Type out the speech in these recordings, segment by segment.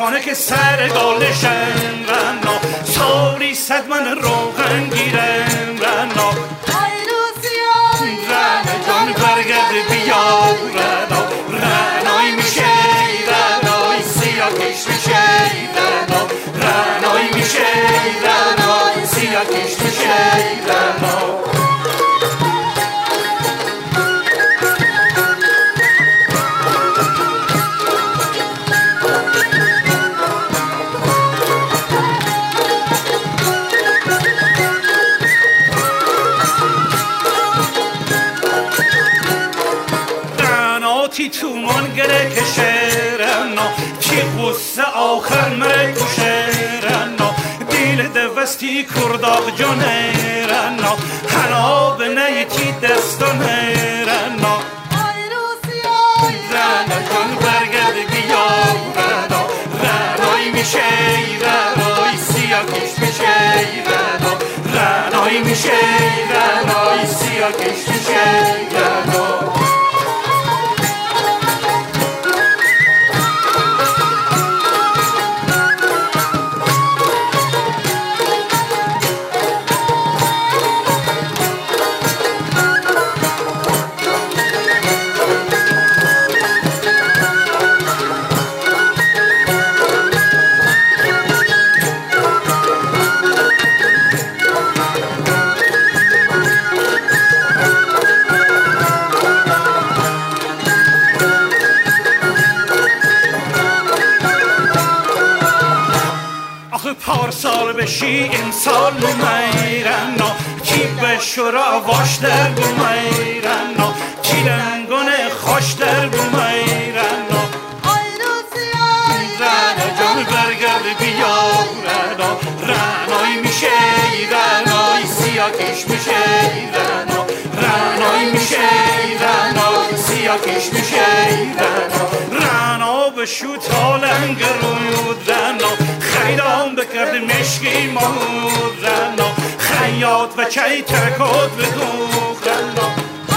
خانه که سر گالشن رنا سالی صد من روغن گیرم رنا رنا جان برگرد بیا رنا رنای میشه رنای سیاه کش میشه رنا رنای میشه رنای سیاه کش میشه رنا تی تومان گره کشرنا تی غصه آخر مره کشرنا دیل دوستی کرداق جانرنا هنا به نیتی دستانرنا رنا جان برگرد بیا رنا رنای میشه رنای سیاه کش میشه رنا رنای میشه رنای سیاه کش میشه رنا پارسال بشی امسال میرنا کی به شورا واش در میرنا کی رنگونه خوش در میرنا رنا جان برگرد بیا رنا رنای میشه رنای سیاه کش میشه رنا رنای میشه رنای سیاه کش میشه رنا رنا به شو تالنگ رود رنا خیران بکرد مشکی مهود رنا خیاط و چای ترکات بدوخ رنا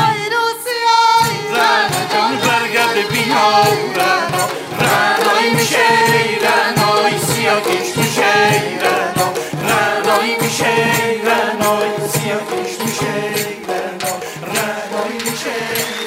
رنا جان برگرد بیا رنا رنای میشه رنای سیاه کش میشه رنا رنای میشه رنای سیاه کش میشه رنا رنای میشه